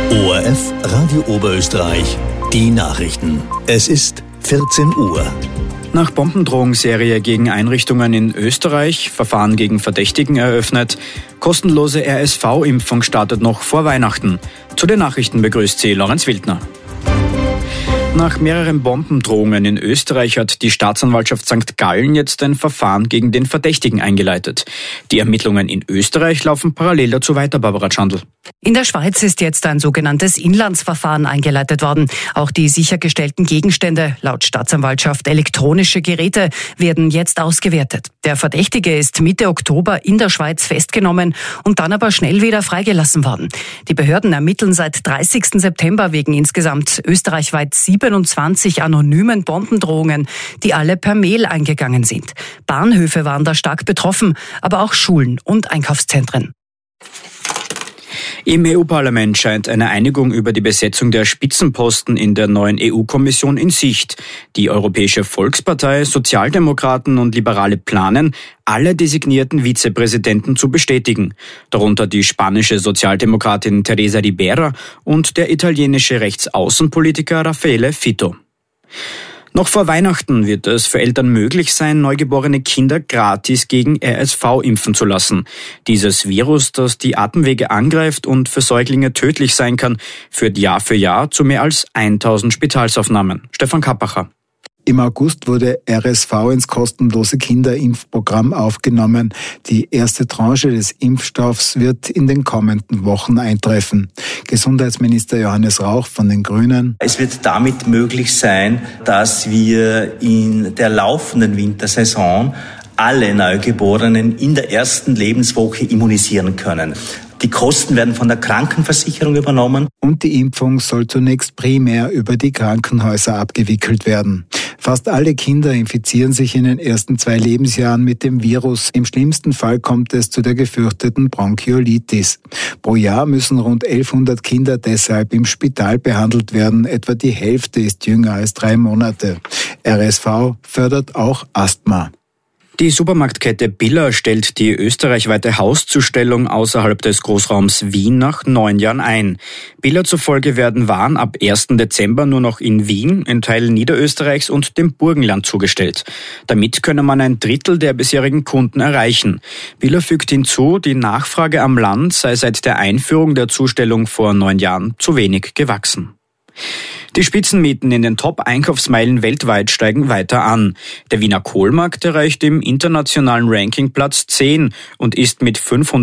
ORF Radio Oberösterreich, die Nachrichten. Es ist 14 Uhr. Nach Bombendrohungsserie gegen Einrichtungen in Österreich, Verfahren gegen Verdächtigen eröffnet, kostenlose RSV-Impfung startet noch vor Weihnachten. Zu den Nachrichten begrüßt sie Lorenz Wildner. Nach mehreren Bombendrohungen in Österreich hat die Staatsanwaltschaft St. Gallen jetzt ein Verfahren gegen den Verdächtigen eingeleitet. Die Ermittlungen in Österreich laufen parallel dazu weiter, Barbara Schandl. In der Schweiz ist jetzt ein sogenanntes Inlandsverfahren eingeleitet worden. Auch die sichergestellten Gegenstände, laut Staatsanwaltschaft elektronische Geräte, werden jetzt ausgewertet. Der Verdächtige ist Mitte Oktober in der Schweiz festgenommen und dann aber schnell wieder freigelassen worden. Die Behörden ermitteln seit 30. September wegen insgesamt österreichweit 27 anonymen Bombendrohungen, die alle per Mail eingegangen sind. Bahnhöfe waren da stark betroffen, aber auch Schulen und Einkaufszentren. Im EU-Parlament scheint eine Einigung über die Besetzung der Spitzenposten in der neuen EU-Kommission in Sicht. Die Europäische Volkspartei, Sozialdemokraten und Liberale planen, alle designierten Vizepräsidenten zu bestätigen. Darunter die spanische Sozialdemokratin Teresa Ribera und der italienische Rechtsaußenpolitiker Raffaele Fitto. Noch vor Weihnachten wird es für Eltern möglich sein, neugeborene Kinder gratis gegen RSV impfen zu lassen. Dieses Virus, das die Atemwege angreift und für Säuglinge tödlich sein kann, führt Jahr für Jahr zu mehr als 1000 Spitalsaufnahmen. Stefan Kappacher. Im August wurde RSV ins kostenlose Kinderimpfprogramm aufgenommen. Die erste Tranche des Impfstoffs wird in den kommenden Wochen eintreffen. Gesundheitsminister Johannes Rauch von den Grünen. Es wird damit möglich sein, dass wir in der laufenden Wintersaison alle Neugeborenen in der ersten Lebenswoche immunisieren können. Die Kosten werden von der Krankenversicherung übernommen. Und die Impfung soll zunächst primär über die Krankenhäuser abgewickelt werden. Fast alle Kinder infizieren sich in den ersten 2 Lebensjahren mit dem Virus. Im schlimmsten Fall kommt es zu der gefürchteten Bronchiolitis. Pro Jahr müssen rund 1100 Kinder deshalb im Spital behandelt werden. Etwa die Hälfte ist jünger als 3 Monate. RSV fördert auch Asthma. Die Supermarktkette Billa stellt die österreichweite Hauszustellung außerhalb des Großraums Wien nach 9 Jahren ein. Billa zufolge werden Waren ab 1. Dezember nur noch in Wien, in Teilen Niederösterreichs und dem Burgenland zugestellt. Damit könne man ein Drittel der bisherigen Kunden erreichen. Billa fügt hinzu, die Nachfrage am Land sei seit der Einführung der Zustellung vor 9 Jahren zu wenig gewachsen. Die Spitzenmieten in den Top-Einkaufsmeilen weltweit steigen weiter an. Der Wiener Kohlmarkt erreicht im internationalen Ranking Platz 10 und ist mit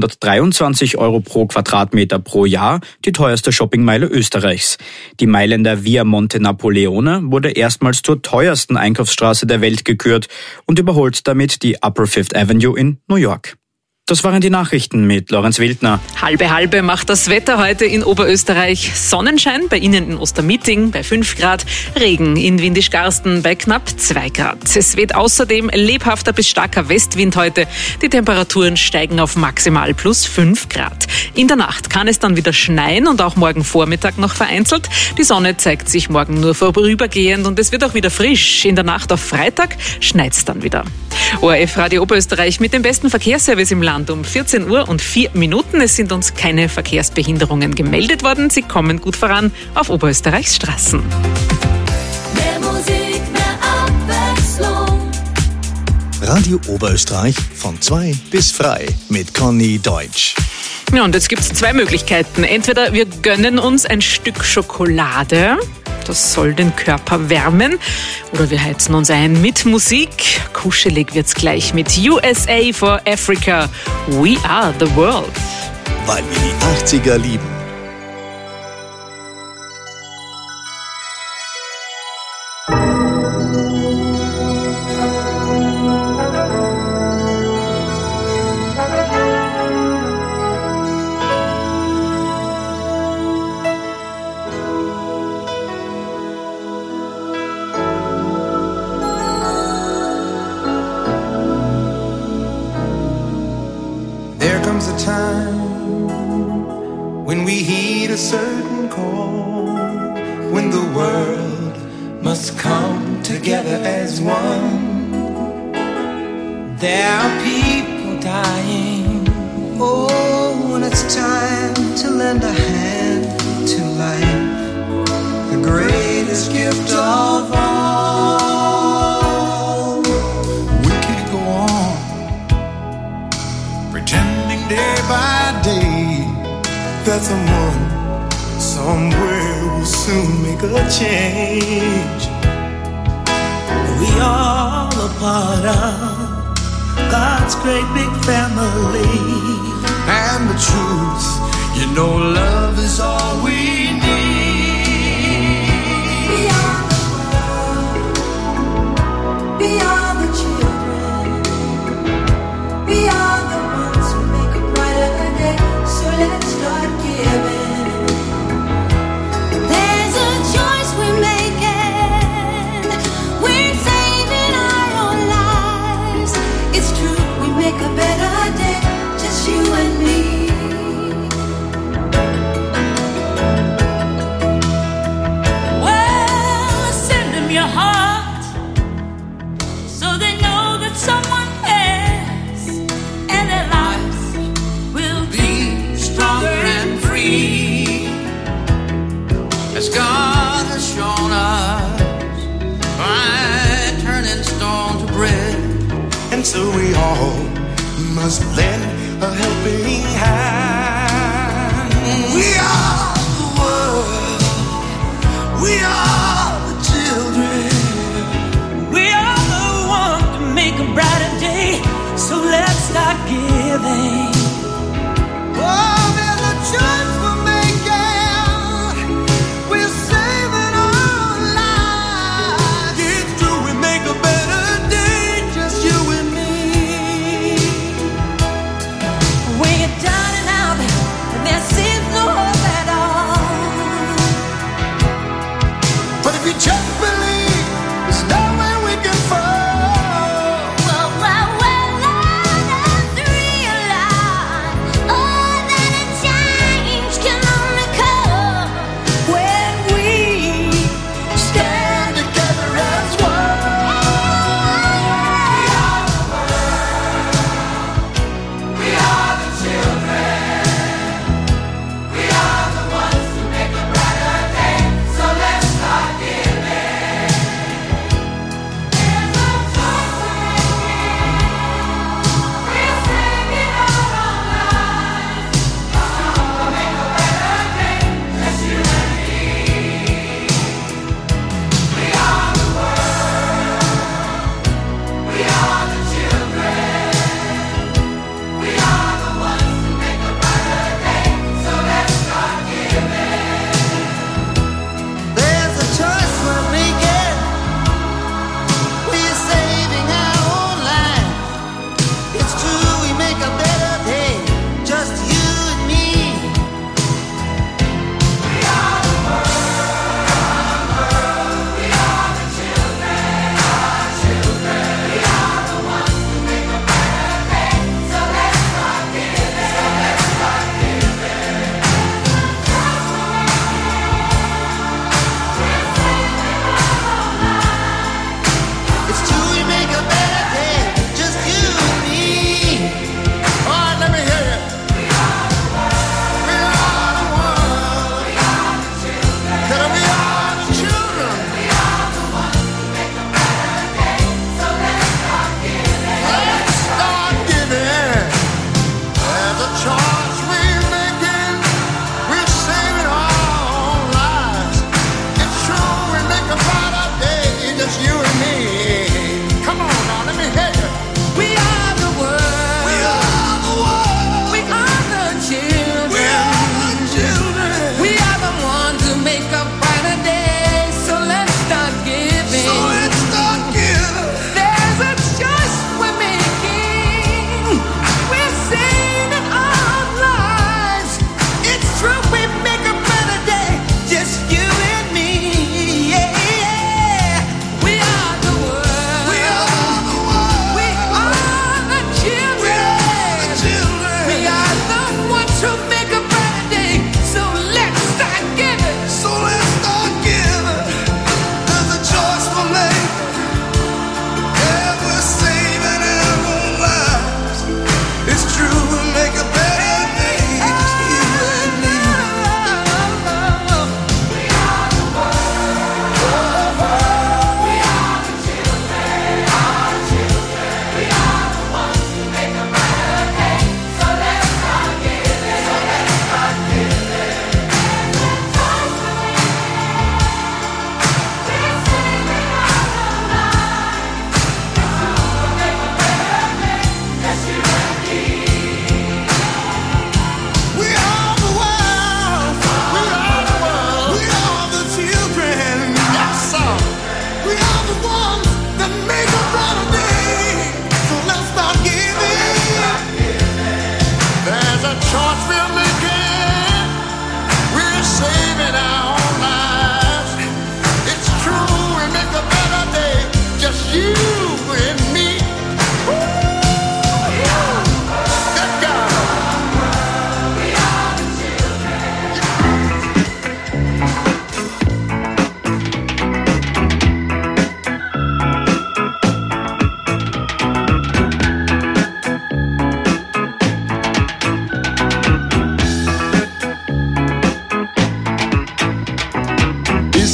523 € pro Quadratmeter pro Jahr die teuerste Shoppingmeile Österreichs. Die Meile in der Via Monte Napoleone wurde erstmals zur teuersten Einkaufsstraße der Welt gekürt und überholt damit die Upper Fifth Avenue in New York. Das waren die Nachrichten mit Lorenz Wildner. Halbe macht das Wetter heute in Oberösterreich. Sonnenschein bei Ihnen in Ostermitting bei 5 Grad, Regen in Windischgarsten bei knapp 2 Grad. Es weht außerdem lebhafter bis starker Westwind heute. Die Temperaturen steigen auf maximal plus 5 Grad. In der Nacht kann es dann wieder schneien und auch morgen Vormittag noch vereinzelt. Die Sonne zeigt sich morgen nur vorübergehend und es wird auch wieder frisch. In der Nacht auf Freitag schneit's dann wieder. ORF Radio Oberösterreich mit dem besten Verkehrsservice im Land um 14 Uhr und 4 Minuten. Es sind uns keine Verkehrsbehinderungen gemeldet worden. Sie kommen gut voran auf Oberösterreichs Straßen. Mehr Musik, mehr Abwechslung. Radio Oberösterreich von 2 bis frei mit Conny Deutsch. Ja, und jetzt gibt es 2 Möglichkeiten. Entweder wir gönnen uns ein Stück Schokolade. Das soll den Körper wärmen. Oder wir heizen uns ein mit Musik. Kuschelig wird's gleich mit USA for Africa. We are the world. Weil wir die 80er lieben. comes a time when we heed a certain call, when the world must come together as one. There are people dying. Oh, when it's time to lend a hand to life. that someone somewhere will soon make a change. We all a part of God's great big family. And the truth, you know, love is all we need. Beyond the world, beyond the children, beyond the ones who make a brighter day. So let's start giving. There's a choice we're making. We're saving our own lives. It's true, we make a better day, just you and me. Well, send them your heart, so they know that someone cares, and their lives will be stronger and free, As God has shown us by turning stone to bread. And so we all must lend a helping hand. We are the world, we are the children, we are the ones to make a brighter day. So let's start giving. oh, there's a choice we're making. We're saving our lives. It's true, we make a better day, just you and me. When you're down and out, and there seems no hope at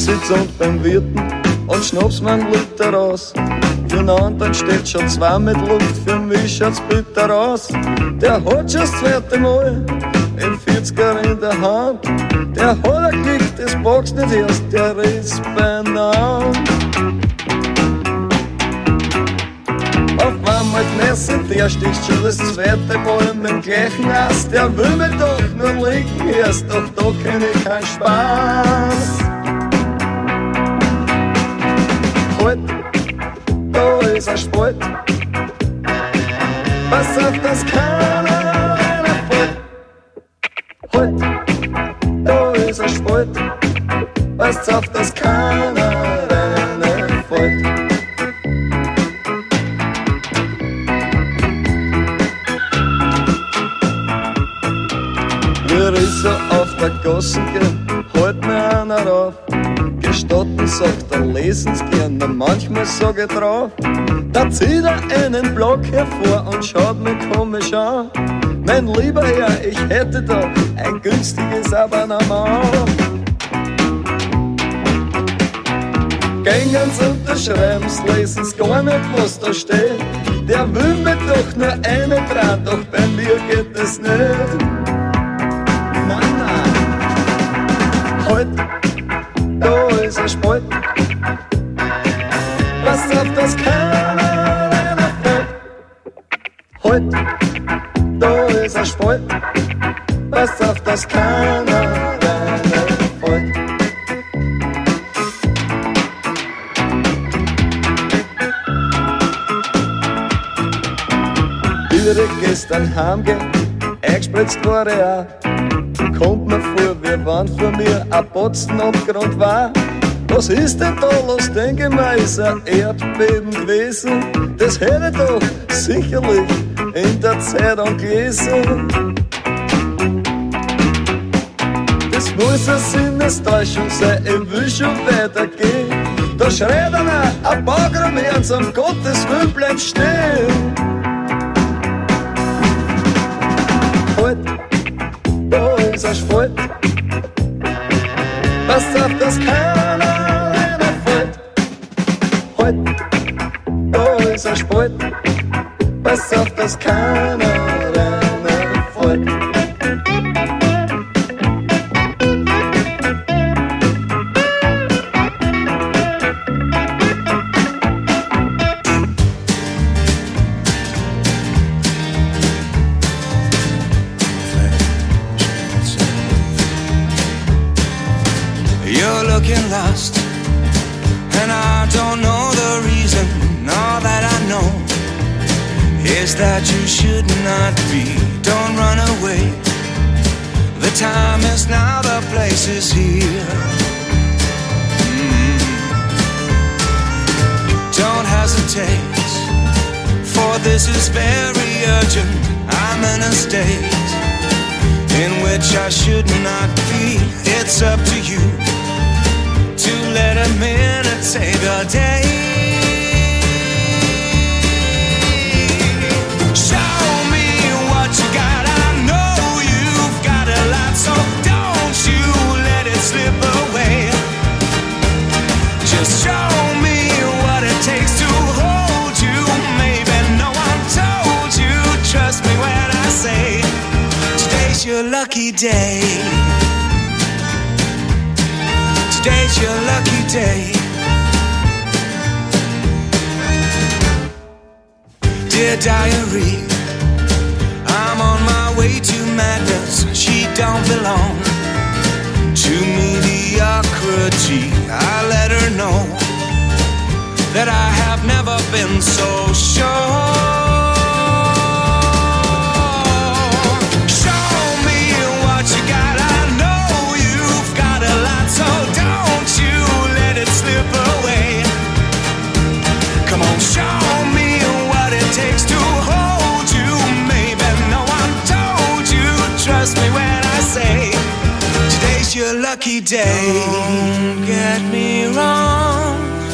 sitz und beim Wirten und schnapp's mir einen Liter raus. Für einen anderen steht schon 2 mit Luft, für mich schaut's bitter aus. Der hat schon das 2. Mal in 40er in der Hand. Der hat ein Glück, das packst nicht erst, der ist beieinander. Auf einmal gemessen, der sticht schon das 2. Mal mit dem gleichen Ass. Der will mich doch nur lenken erst, doch da kenn ich keinen Spaß. Halt, da ist ein Spalt. Pass auf, dass keiner reinfällt. Halt, da ist ein Spalt. Pass auf, dass keiner reinfällt. Wir ist auf der Gassen gehen, halt mir einer auf. Gestatten, sagt er, lesen's gern, manchmal sag ich drauf. Da zieht er einen Block hervor und schaut mich komisch an. Mein lieber Herr, ich hätte da ein günstiges Abonnement. Gängen's unterschreiben's, lesen's gar nicht, was da steht. Der will mir doch nur eine dran, doch bei mir geht es nicht. Nein, nein. Halt, da ist ein Spalt. Pass auf, dass keiner reinfällt. Halt, da ist ein Spalt. Pass auf, dass keiner reinfällt. Wie gestern heimgehen, eingespritzt war ich auch. Kommt mir vor, wie wenn vor mir ein Potzenabgrund war. Was ist denn da los, denke ich mir, ist ein Erdbeben gewesen. Das hätte ich doch sicherlich in der Zeitung gelesen. Das muss eine Sinnestäuschung sein, ich will schon weitergehen. Da schreit einer, ein Bagram ernst, um Gottes Willen bleib stehen. Halt, da ist ein Spalt. Pass auf, dass keiner reinfällt. Halt, da ist ein Spalt. Pass auf, dass keiner reinfällt. Looking lost, and I don't know the reason. All that I know is that you should not be. Don't run away. The time is now, the place is here. Don't hesitate, for this is very urgent. I'm in a state in which I should not be. It's up to you to let a minute save your day. Show me what you got. I know you've got a lot, so don't you let it slip away. Just show me what it takes to hold you. Maybe no one told you. Trust me when I say today's your lucky day. Today's your lucky day. Dear diary, I'm on my way to madness. She don't belong to mediocrity. I let her know that I have never been so sure. Your lucky day. Don't get me wrong,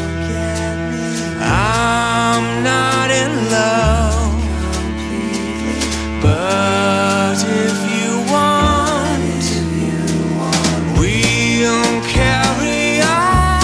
I'm not in love, but if you want, we'll carry on.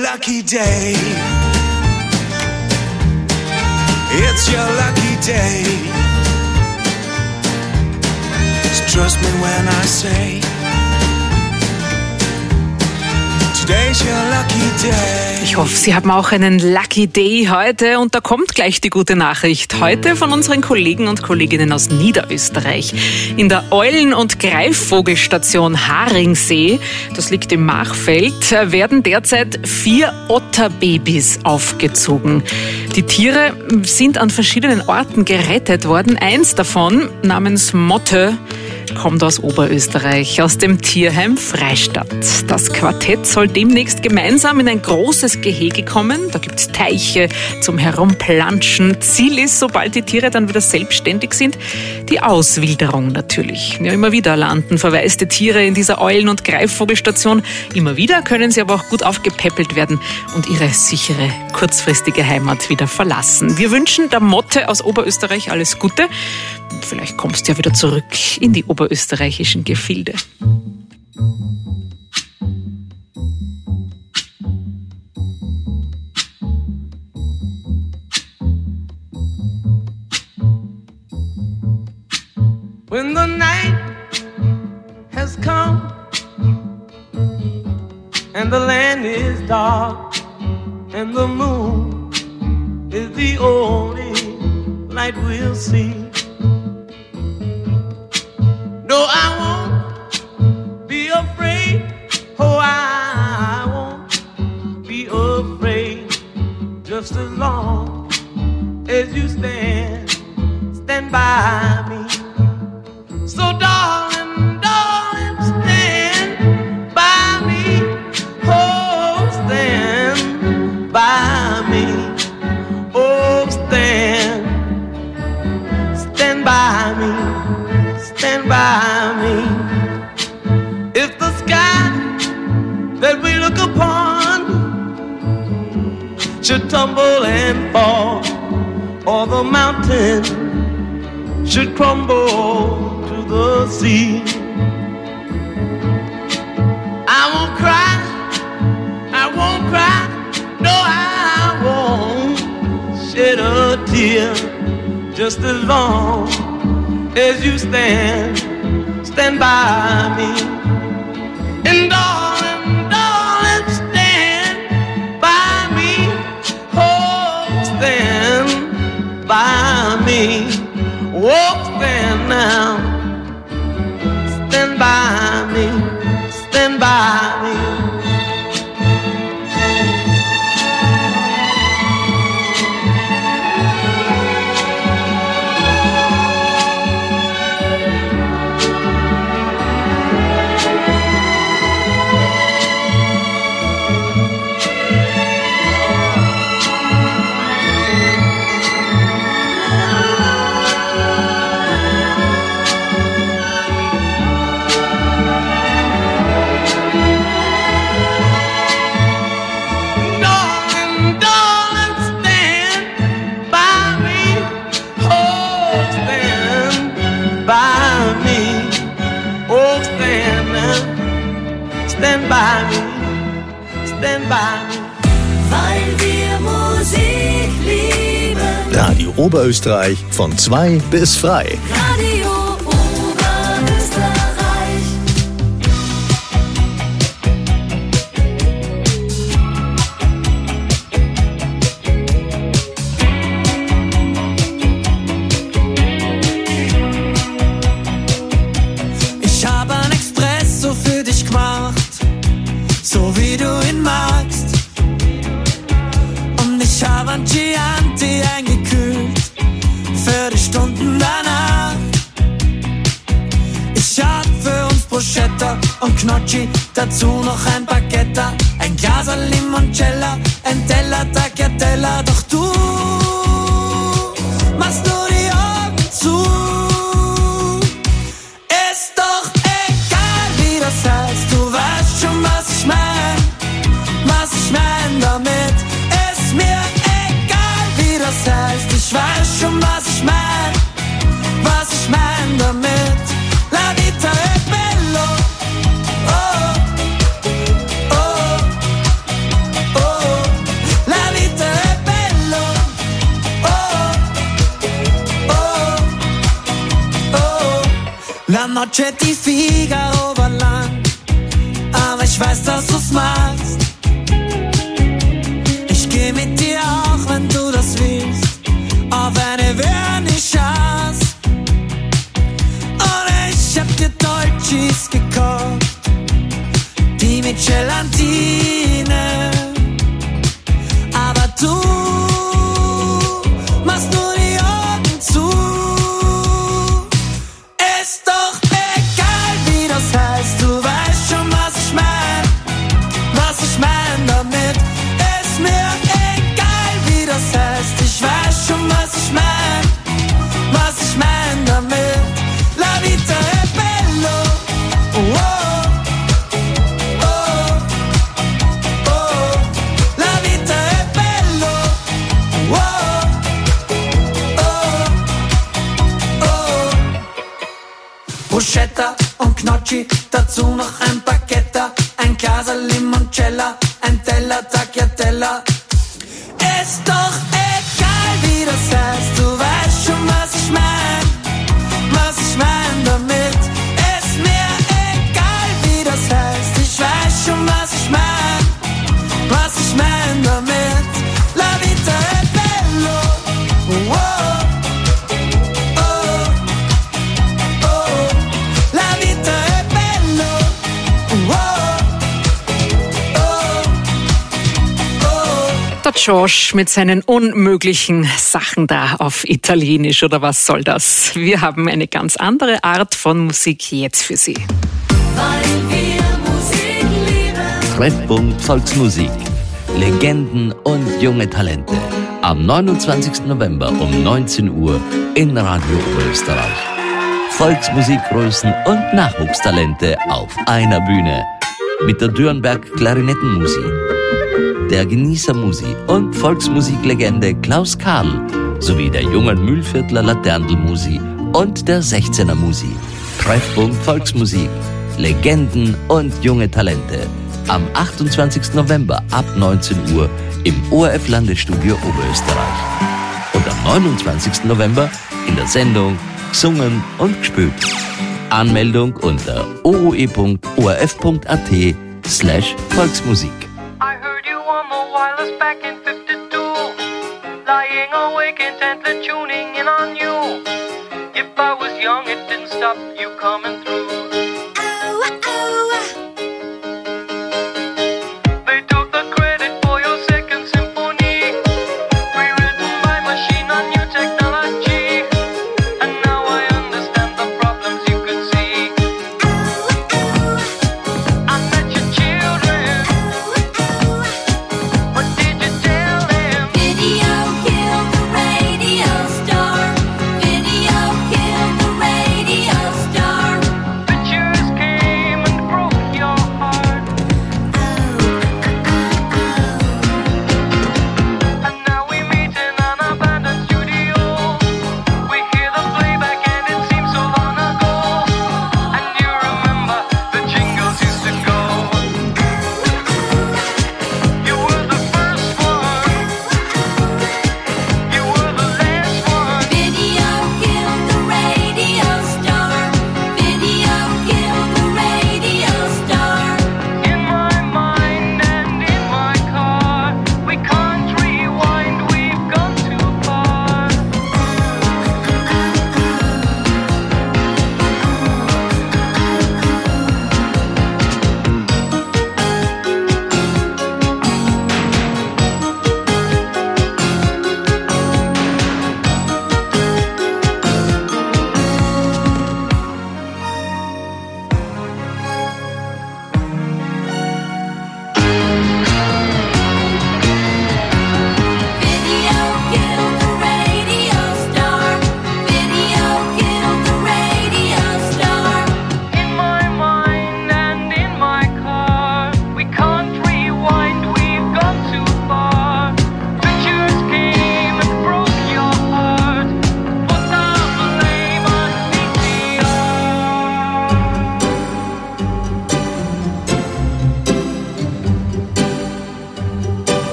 lucky day. It's your lucky day. Just trust me when I say today's your lucky day. Ich hoffe, Sie haben auch einen Lucky Day heute und da kommt gleich die gute Nachricht. Heute von unseren Kollegen und Kolleginnen aus Niederösterreich. In der Eulen- und Greifvogelstation Haringsee, das liegt im Machfeld, werden derzeit 4 Otterbabys aufgezogen. Die Tiere sind an verschiedenen Orten gerettet worden. Eins davon, namens Motte, kommt aus Oberösterreich, aus dem Tierheim Freistadt. Das Quartett soll demnächst gemeinsam in ein großes Gehege kommen. Da gibt's Teiche zum Herumplanschen. Ziel ist, sobald die Tiere dann wieder selbstständig sind, die Auswilderung natürlich. Ja, immer wieder landen verwaiste Tiere in dieser Eulen- und Greifvogelstation. Immer wieder können sie aber auch gut aufgepäppelt werden und ihre sichere, kurzfristige Heimat wieder verlassen. Wir wünschen der Motte aus Oberösterreich alles Gute. Vielleicht kommst du ja wieder zurück in die oberösterreichischen Gefilde. When the night has come and the land is dark and the moon is the only light we'll see. No, I won't be afraid. Oh, I won't be afraid. Just as long as you stand by me. So darling, darling, stand by me. Oh, stand by me. Oh, stand by me. Stand by me. If the sky that we look upon should tumble and fall, or the mountain should crumble to the sea, I won't cry, no, I won't shed a tear, just as long as you stand by me. And darling, darling, stand by me. Oh, stand by me. Oh, stand now. Stand by me. Stand by me. Stand by me, stand by me. Weil wir Musik lieben. Radio Oberösterreich von 2 bis frei. Radio Oberösterreich. Ich habe ein Espresso für dich gemacht, so wie du ihn magst. Und ich habe ein Chianti eingekühlt für die Stunden danach. Ich hab für uns Bruschetta und Gnocchi, dazu noch ein Baguette, ein Glas Limoncello, ein Teller Tagliatella. Doch du machst nur die Augen zu. Ist doch egal, wie das heißt, du weißt schon, was ich mein damit. Ist mir egal, wie das heißt, ich weiß schon, was ich mein damit. La vita è bello, oh, oh, oh. La noche di Figaro war lang, aber ich weiß, dass du's magst. Ich geh mit dir auch, wenn du das willst, auf eine Vernissage. Und ich hab dir Dolcis gekauft, die mit Gelatine. Aber du machst nur die Augen zu. Ist doch egal, wie das heißt, du weißt schon, was ich mein. Was ich mein damit, ist mir egal, wie das heißt. Ich weiß schon, was ich mein. Was ich mein damit. La vita è bello, oh, oh, oh. La vita è bello, oh, oh, oh. Bruschetta und Gnocchi, dazu noch ein Baguette, ein Glas Limoncello, ein Teller Tagliatella. Ist doch egal, wie das heißt, du weißt schon, was ich mein. Was ich mein damit, ist mir egal, wie das heißt. Ich weiß schon, was ich mein. Was ich mein damit. La vita è bello, oh, oh, oh. La vita è bello, oh, oh, oh. Der Josh mit seinen unmöglichen Sachen da auf Italienisch, oder was soll das? Wir haben eine ganz andere Art von Musik jetzt für Sie. Weil wir Musik lieben. Treffpunkt Volksmusik. Legenden und junge Talente. Am 29. November um 19 Uhr in Radio Oberösterreich. Volksmusikgrößen und Nachwuchstalente auf einer Bühne. Mit der Dürnberg Klarinettenmusi, der Genießer Musi und Volksmusiklegende Klaus Karl sowie der jungen Mühlviertler Laterndelmusi und der 16er Musi. Treffpunkt Volksmusik, Legenden und junge Talente. Am 28. November ab 19 Uhr im ORF Landesstudio Oberösterreich. Und am 29. November in der Sendung Gesungen und Gespielt. Anmeldung unter ooe.orf.at/Volksmusik. I heard you on the wireless back in 52, lying awake intently tuning in on you. If I was young, it didn't stop you coming through. They took the credit for your second symphony, rewritten by machine on new technology. And now I understand the problems you could see. I met your children. What did you tell them? Video killed the radio star. Video killed the radio star. But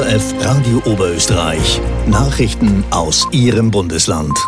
ORF Radio Oberösterreich. Nachrichten aus Ihrem Bundesland.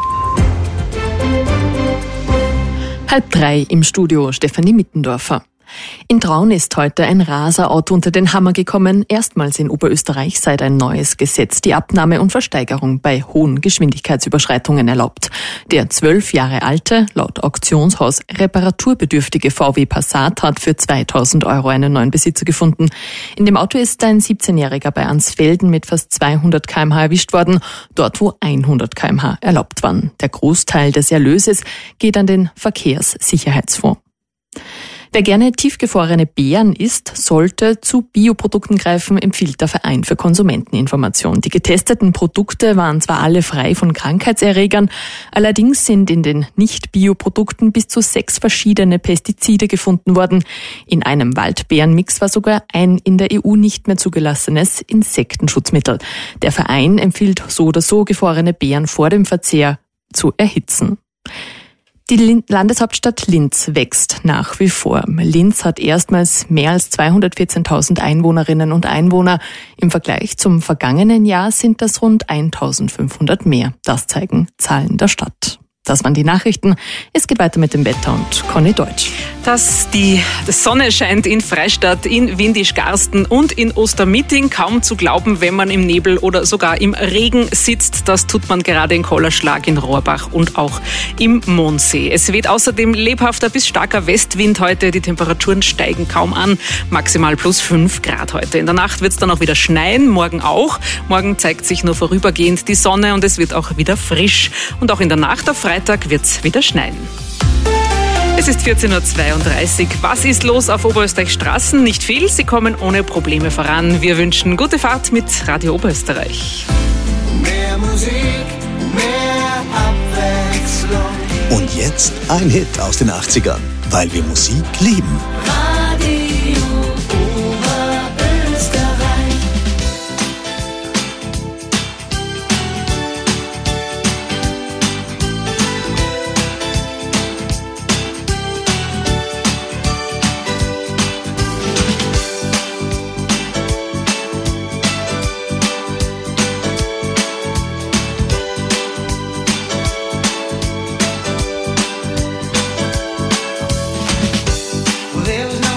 2:30 im Studio, Stefanie Mittendorfer. In Traun ist heute ein Raserauto unter den Hammer gekommen. Erstmals in Oberösterreich seit ein neues Gesetz die Abnahme und Versteigerung bei hohen Geschwindigkeitsüberschreitungen erlaubt. Der 12 Jahre alte, laut Auktionshaus reparaturbedürftige VW Passat hat für 2.000 € einen neuen Besitzer gefunden. In dem Auto ist ein 17-Jähriger bei Ansfelden mit fast 200 km/h erwischt worden, dort wo 100 km/h erlaubt waren. Der Großteil des Erlöses geht an den Verkehrssicherheitsfonds. Wer gerne tiefgefrorene Beeren isst, sollte zu Bioprodukten greifen, empfiehlt der Verein für Konsumenteninformation. Die getesteten Produkte waren zwar alle frei von Krankheitserregern, allerdings sind in den Nicht-Bioprodukten bis zu 6 verschiedene Pestizide gefunden worden. In einem Waldbeerenmix war sogar ein in der EU nicht mehr zugelassenes Insektenschutzmittel. Der Verein empfiehlt so oder so, gefrorene Beeren vor dem Verzehr zu erhitzen. Die Landeshauptstadt Linz wächst nach wie vor. Linz hat erstmals mehr als 214.000 Einwohnerinnen und Einwohner. Im Vergleich zum vergangenen Jahr sind das rund 1.500 mehr. Das zeigen Zahlen der Stadt. Das waren die Nachrichten. Es geht weiter mit dem Wetter und Conny Deutsch. Dass die Sonne scheint in Freistadt, in Windisch-Garsten und in Ostermitting. Kaum zu glauben, wenn man im Nebel oder sogar im Regen sitzt. Das tut man gerade in Kollerschlag, in Rohrbach und auch im Mondsee. Es weht außerdem lebhafter bis starker Westwind heute. Die Temperaturen steigen kaum an. Maximal plus 5 Grad heute. In der Nacht wird es dann auch wieder schneien, morgen auch. Morgen zeigt sich nur vorübergehend die Sonne und es wird auch wieder frisch. Und auch in der Nacht auf Freitag wird es wieder schneien. Es ist 14.32 Uhr. Was ist los auf Oberösterreichs Straßen? Nicht viel, sie kommen ohne Probleme voran. Wir wünschen gute Fahrt mit Radio Oberösterreich. Mehr Musik, mehr Abwechslung. Und jetzt ein Hit aus den 80ern, weil wir Musik lieben. Radio Oberösterreich. There was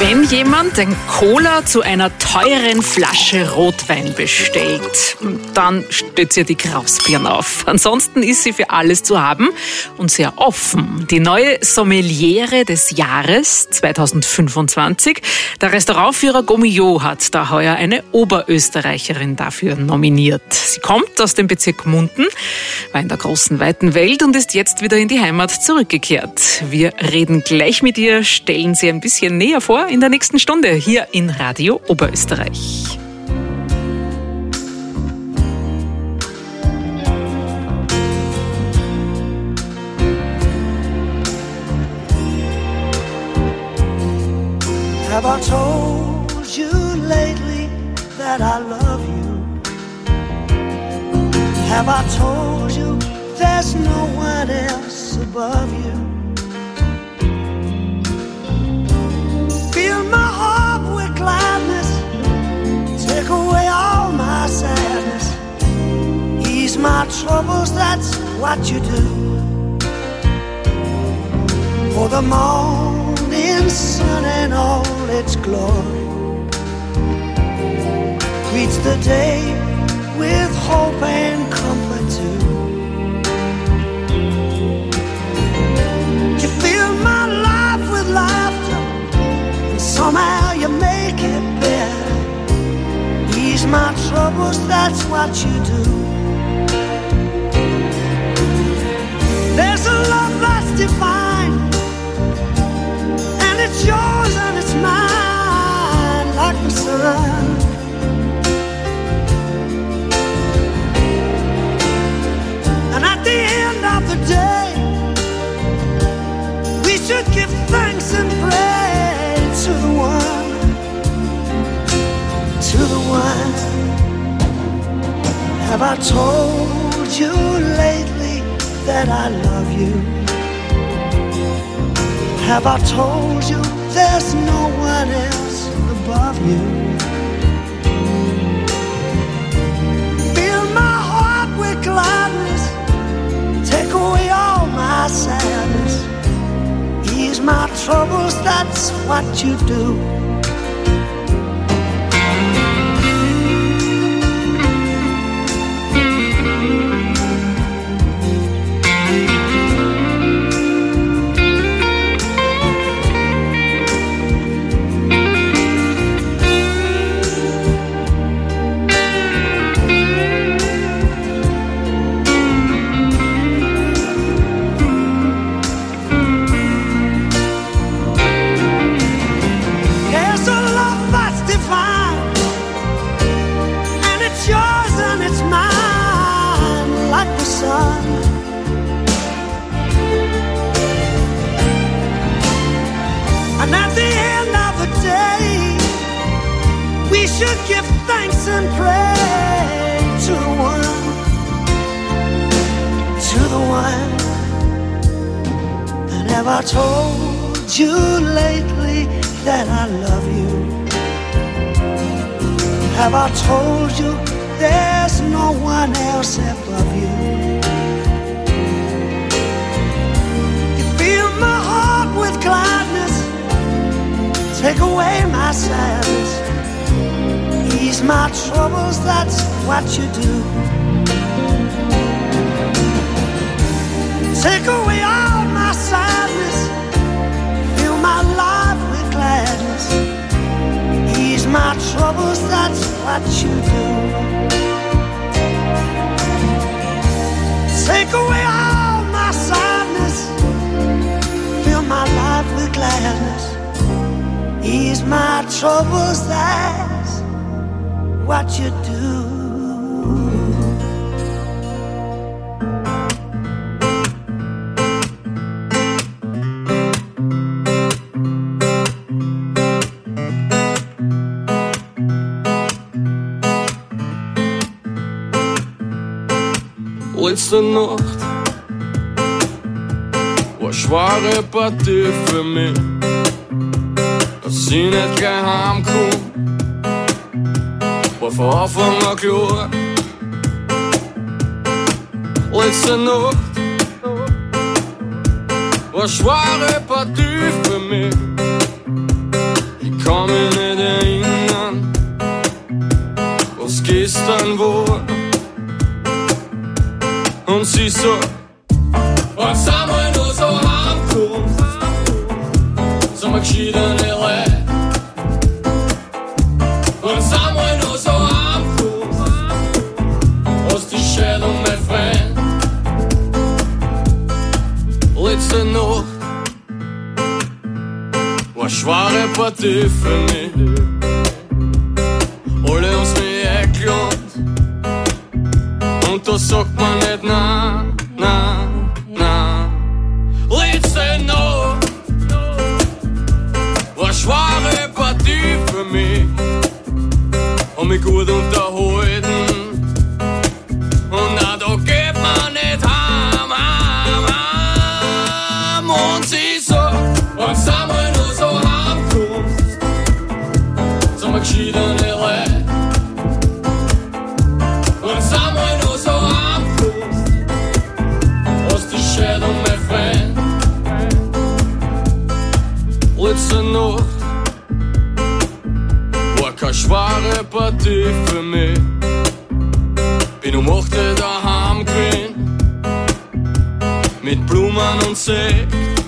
Wenn jemand ein Cola zu einer teuren Flasche Rotwein bestellt, dann steht ihr die Krausbirn auf. Ansonsten ist sie für alles zu haben und sehr offen. Die neue Sommeliere des Jahres 2025, der Restaurantführer Gomillot, hat da heuer eine Oberösterreicherin dafür nominiert. Sie kommt aus dem Bezirk Munden, war in der großen, weiten Welt und ist jetzt wieder in die Heimat zurückgekehrt. Wir reden gleich mit ihr, stellen sie ein bisschen näher vor in der nächsten Stunde hier in Radio Oberösterreich. Have I told you lately that I love you? Have I told you there's no one else above you? Fill my heart with gladness, take away all my sadness, ease my troubles, that's what you do. For the morning sun and all its glory greets the day with hope and comfort too. You fill my life with laughter, and somehow you make it better. Ease my troubles, that's what you do. There's a love that's divine, and it's yours and it's mine, like the sun. And at the end of the day, we should give thanks and praise to the one, to the one. Have I told you lately that I love you? Have I told you there's no one else above you? Fill my heart with gladness, take away all my sadness, ease my troubles, that's what you do. And at the end of the day, we should give thanks and praise to the one, to the one. And have I told you lately that I love you? Have I told you there's no one else above you? You fill my heart with gladness, take away my sadness, ease my troubles, that's what you do. Take away all my sadness, fill my life with gladness, ease my troubles, that's what you do. Take away all my sadness, fill my life with gladness, ease my troubles, that's what you do. Letzte Nacht war eine schwere Partie für mich, dass ich nicht gleich heimkomme, war von Anfang an klar. Letzte Nacht war eine schwere Partie für mich, ich so, und sind wir nur so heimgekommen, sind wir geschiedene Leute. Und sind wir nur so heimgekommen, aus die Scheidung, mein Freund. Letzte Nacht war schwere Partie für mich. Alle haben's mich eingeladen und da sagt man nicht nein, nein, nein. Letzte Nacht war schwere Partie für mich. Hab mich gut unterhalten und auch da geht man nicht heim, heim, heim. Und sie sagt, und sind wir nur so heimgekommen, sind wir geschiedene Leute. Und sind wir nur so heimgekommen, aus die Scheidung, mein Freund. Letzte Nacht war keine schwere Partie für mich. Bin um 8 Uhr daheim gewesen, mit Blumen und Sekt.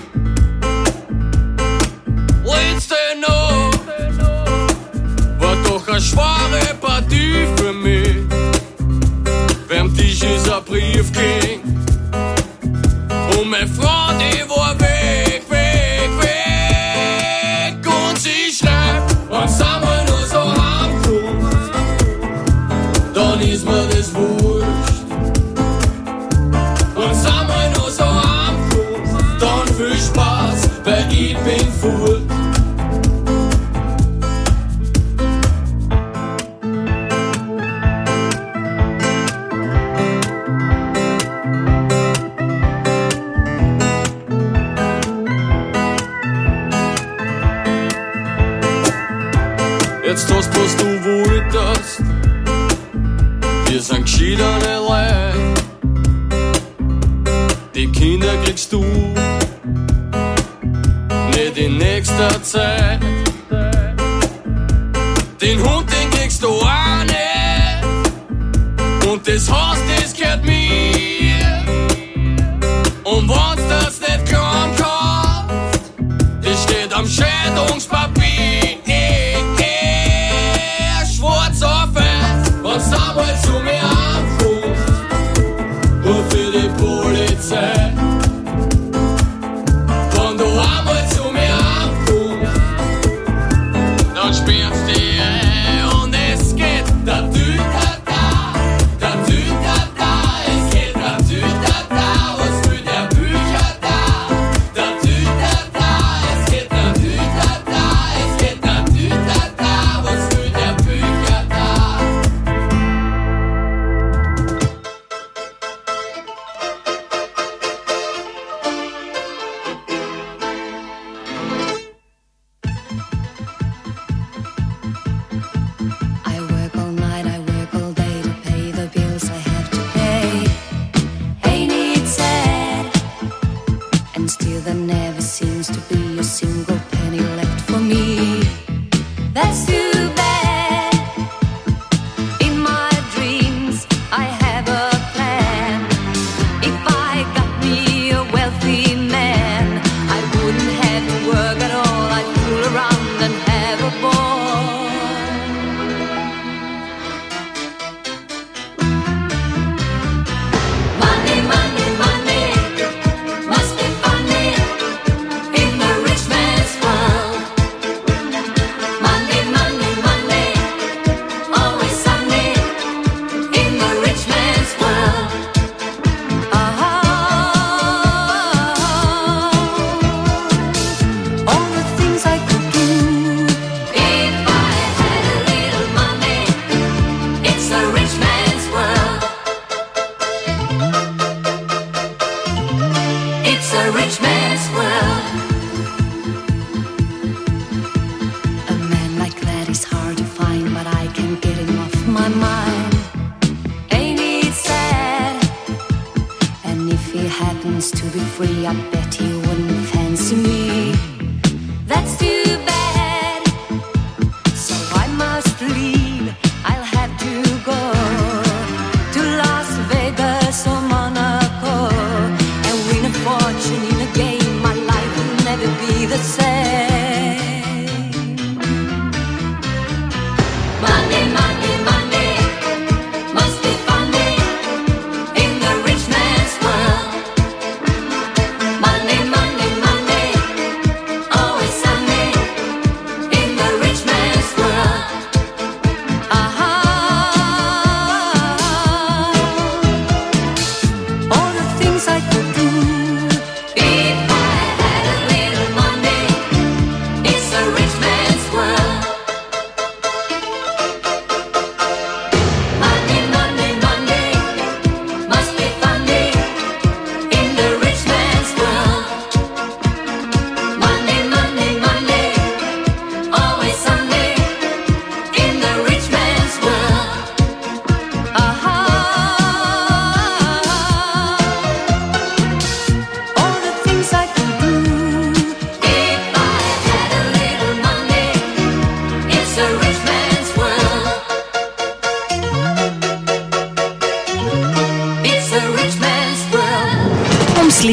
Letzte Nacht war doch eine schwere Partie für mich. Beim Tisch ist ein Brief ging und meine Frau, die war weg, weg, weg. Und sie schreibt, und sind wir nur so heimgekommen, dann ist mir das wurscht. Und sind wir nur so heimgekommen, dann viel Spaß, weil ich bin fort. Jetzt hast was du wolltest, wir sind geschiedene Leute. Die Kinder kriegst du nicht in nächster Zeit. Den Hund, den kriegst du auch nicht. Und das Haus, das gehört mir. Und wenn's das nicht kaum kannst, das steht am Scheidungspapier. Schwarz auf weiß, wenn's damals zu mir ankommst, nur für die Polizei. Wenn du einmal zu mir ankommst, dann sperrst du dich ein und es geht da Tütata, es geht da Tütata, was für der Bücher da Tütata, es geht da Tütata, was für der Bücher da. I work all night, I work all day to pay the bills I have to pay. Ain't it sad? And still there never seems to be a single penny left for me. That's too bad. In my dreams, I have a plan. If I got me a wealthy man, I wouldn't have to work at all. I'd fool around and have a ball. Money, money, money, must be funny in the rich man's world. Money, money, money, always sunny in the rich man's world. All the things I could do if I had a little money. It's a rich man's world. It's a rich man's world. A man like that is hard to find, but I can't get him off my mind. Ain't it sad? And if he happens to be free, I bet he wouldn't fancy me. That's too bad. So I must leave. I'll have to go to Las Vegas or Monaco.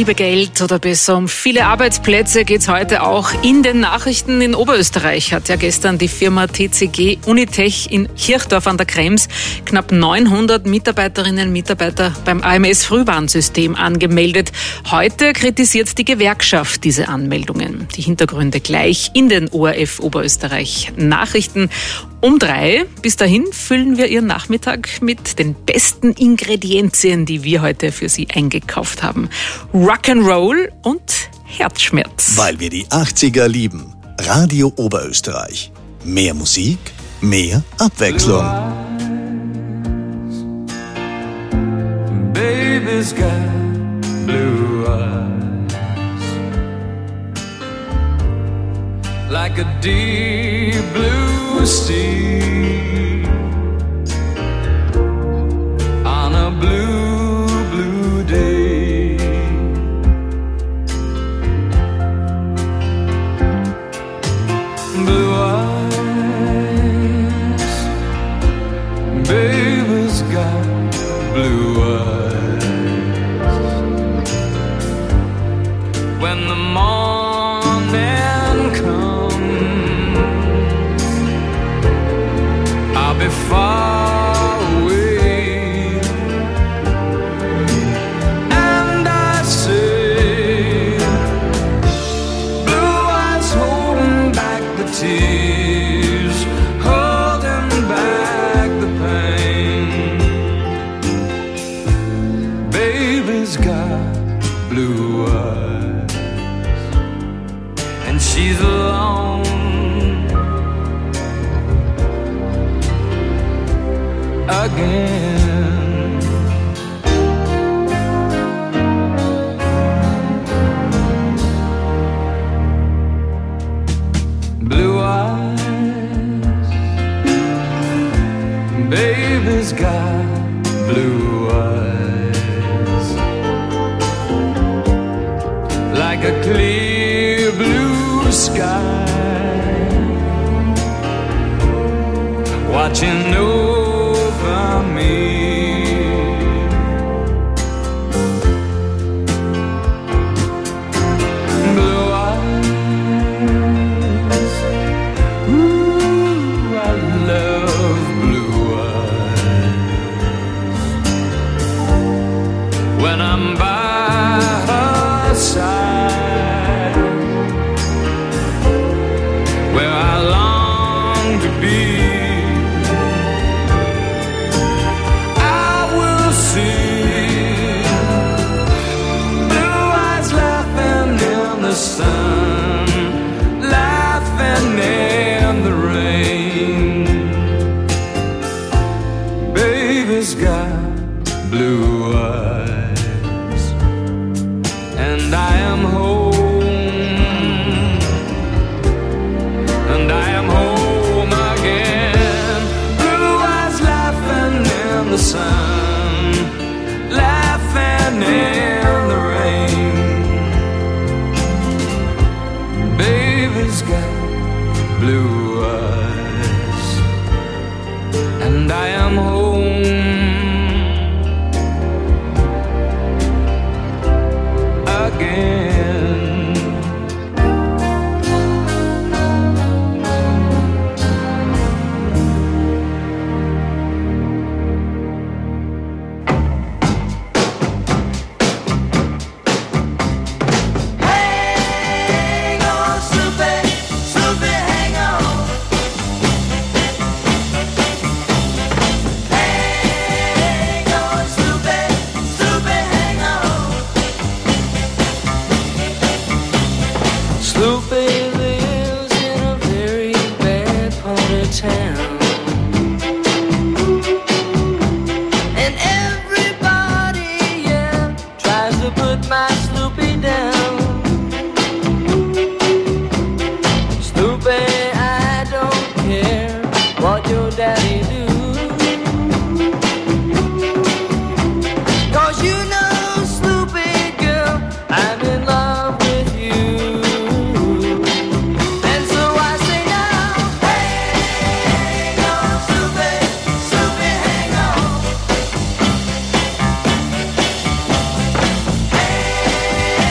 Liebe, Geld oder besser um viele Arbeitsplätze geht's heute auch in den Nachrichten. In Oberösterreich hat ja gestern die Firma TCG Unitech in Kirchdorf an der Krems knapp 900 Mitarbeiterinnen und Mitarbeiter beim AMS-Frühwarnsystem angemeldet. Heute kritisiert die Gewerkschaft diese Anmeldungen. Die Hintergründe gleich in den ORF Oberösterreich Nachrichten um 3. Bis dahin füllen wir Ihren Nachmittag mit den besten Ingredienzien, die wir heute für Sie eingekauft haben. Rock'n'Roll und Herzschmerz. Weil wir die 80er lieben. Radio Oberösterreich. Mehr Musik, mehr Abwechslung. Baby's got blue eyes, like a deep blue sea, on a blue, blue day. Blue eyes, baby's got blue eyes. When the morning comes, I'll be far away, and I say, blue eyes holding back the tears, holding back the pain. Baby's got blue eyes, and she's alone again. Blue eyes, baby's got blue eyes, like a clear blue sky, watching over me. Blue eyes, ooh, I love blue eyes. When I'm by her side, where I long to be, I will see blue eyes laughing in the sun, laughing in the rain. Baby's got blue eyes, and I am home, and I am home again. Blue eyes laughing in the sun, laughing in the rain. Baby's got blue eyes, and I am home again. Hang on, Snoopy, Snoopy, hang on. Hang on, Snoopy, Snoopy, hang on. Snoopy lives in a very bad part of town, and everybody, yeah, tries to put my Snoopy down. Snoopy, I don't care what your daddy do, 'cause you know, Snoopy girl, I'm in love with you. And so I say now, hang on, Snoopy, Snoopy, hang on. Hang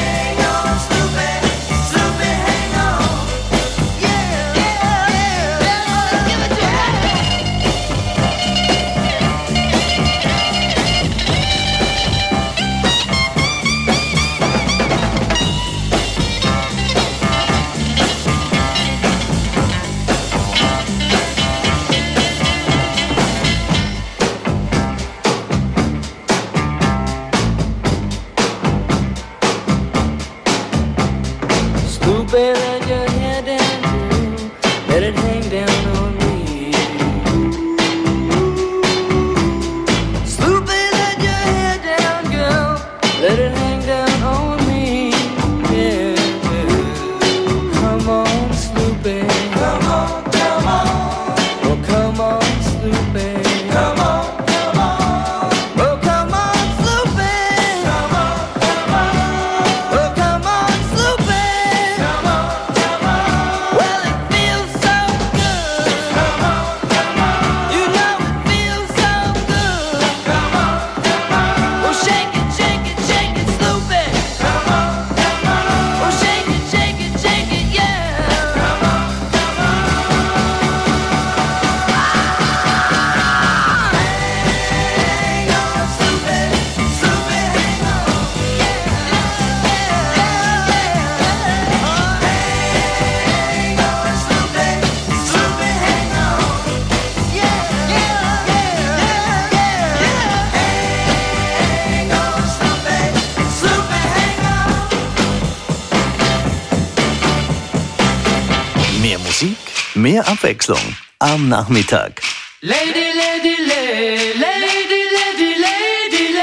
Mehr Abwechslung am Nachmittag. Lady, lady, lady, lady, lady, lady,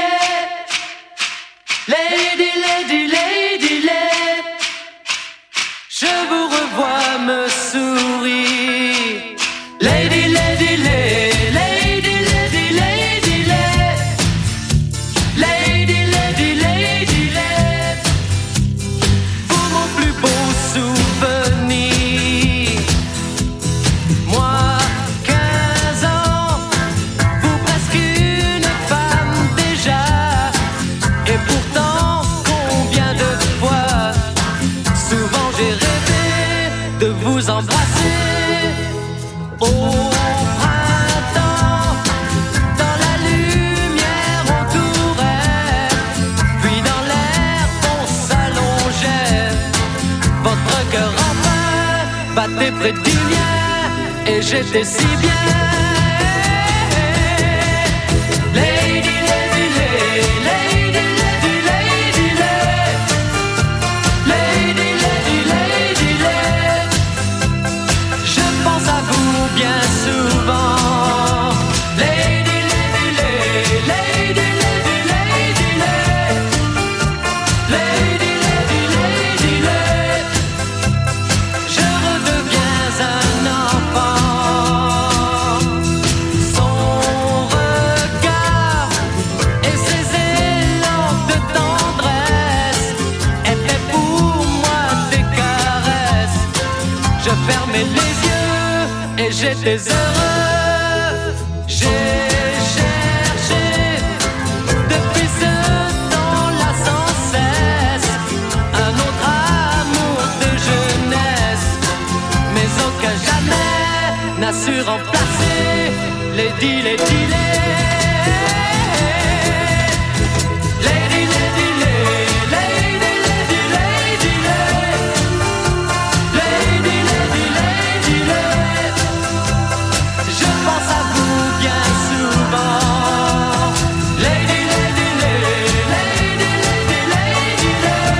lady, lady, lady, lady, je vous revois me sourire. Lady, lady, lady, lady, lady, lady, lady, lady, lady, lady, vous mon plus beau souvenir. Moi, 15 ans, vous presque une femme déjà. Et pourtant, combien de fois, souvent j'ai rêvé de vous embrasser. Au printemps, dans la lumière on courait, puis dans l'air on s'allongeait. Votre cœur enfin battait près du mien, et j'étais si bien. Lady, lady, lady, lady, lady, lady, lady, lady, lady, lady, je pense à vous bien souvent. Lady, lady, lady, lady, lady, lady, lady, lady, lady, lady, je redeviens un enfant. Son regard et ses élans de tendresse étaient pour moi des caresses. Je fermais les yeux et j'étais heureux. J'ai cherché depuis ce temps-là sans cesse un autre amour de jeunesse, mais aucun jamais n'a su remplacer Lady, Lady, Lady, Lady, Lady, Lady, Lady, Lady, Lady, Lady, Lady, Lady, je pense à vous bien souvent. Lady, Lady, Lady, Lady, Lady, Lady,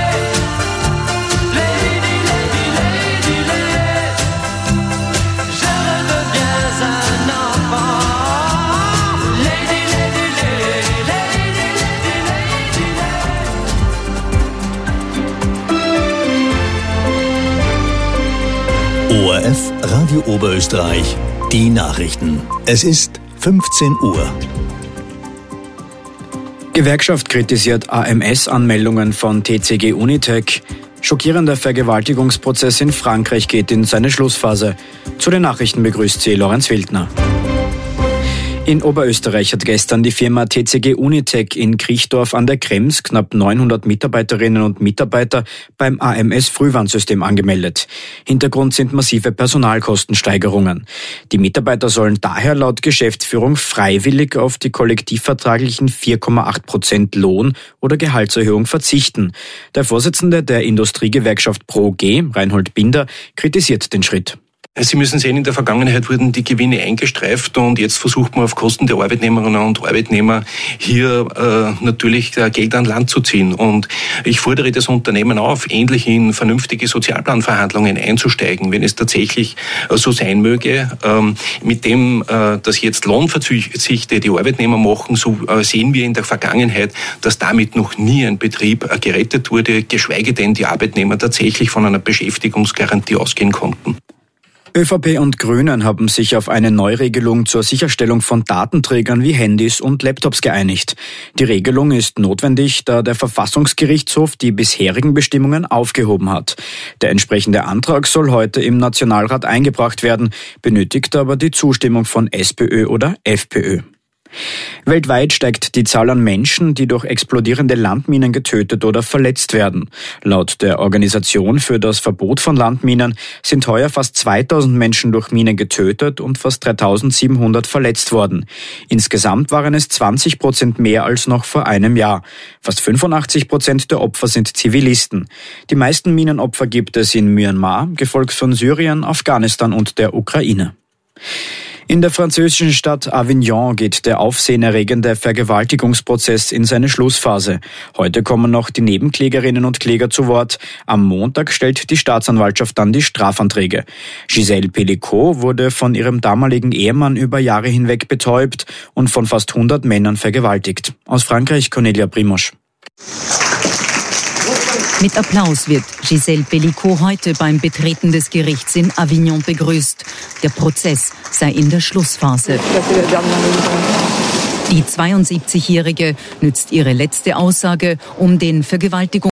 Lady, Lady, Lady, Lady, je redeviens un enfant. Lady, Lady, Lady, Lady, Lady, Lady, ORF Radio Oberösterreich, die Nachrichten. Es ist 15 Uhr. Gewerkschaft kritisiert AMS-Anmeldungen von TCG Unitec. Schockierender Vergewaltigungsprozess in Frankreich geht in seine Schlussphase. Zu den Nachrichten begrüßt sie Lorenz Wildner. In Oberösterreich hat gestern die Firma TCG Unitec in Krichdorf an der Krems knapp 900 Mitarbeiterinnen und Mitarbeiter beim AMS-Frühwarnsystem angemeldet. Hintergrund sind massive Personalkostensteigerungen. Die Mitarbeiter sollen daher laut Geschäftsführung freiwillig auf die kollektivvertraglichen 4,8% Lohn- oder Gehaltserhöhung verzichten. Der Vorsitzende der Industriegewerkschaft ProG, Reinhold Binder, kritisiert den Schritt. Sie müssen sehen, in der Vergangenheit wurden die Gewinne eingestreift und jetzt versucht man auf Kosten der Arbeitnehmerinnen und Arbeitnehmer hier natürlich Geld an Land zu ziehen. Und ich fordere das Unternehmen auf, endlich in vernünftige Sozialplanverhandlungen einzusteigen, wenn es tatsächlich so sein möge. Mit dem, dass jetzt Lohnverzichte die Arbeitnehmer machen, so sehen wir in der Vergangenheit, dass damit noch nie ein Betrieb gerettet wurde, geschweige denn die Arbeitnehmer tatsächlich von einer Beschäftigungsgarantie ausgehen konnten. ÖVP und Grünen haben sich auf eine Neuregelung zur Sicherstellung von Datenträgern wie Handys und Laptops geeinigt. Die Regelung ist notwendig, da der Verfassungsgerichtshof die bisherigen Bestimmungen aufgehoben hat. Der entsprechende Antrag soll heute im Nationalrat eingebracht werden, benötigt aber die Zustimmung von SPÖ oder FPÖ. Weltweit steigt die Zahl an Menschen, die durch explodierende Landminen getötet oder verletzt werden. Laut der Organisation für das Verbot von Landminen sind heuer fast 2000 Menschen durch Minen getötet und fast 3700 verletzt worden. Insgesamt waren es 20% mehr als noch vor einem Jahr. Fast 85% der Opfer sind Zivilisten. Die meisten Minenopfer gibt es in Myanmar, gefolgt von Syrien, Afghanistan und der Ukraine. In der französischen Stadt Avignon geht der aufsehenerregende Vergewaltigungsprozess in seine Schlussphase. Heute kommen noch die Nebenklägerinnen und Kläger zu Wort. Am Montag stellt die Staatsanwaltschaft dann die Strafanträge. Gisèle Pelicot wurde von ihrem damaligen Ehemann über Jahre hinweg betäubt und von fast 100 Männern vergewaltigt. Aus Frankreich Cornelia Primosch. Mit Applaus wird Gisèle Pelicot heute beim Betreten des Gerichts in Avignon begrüßt. Der Prozess sei in der Schlussphase. Die 72-Jährige nützt ihre letzte Aussage, um den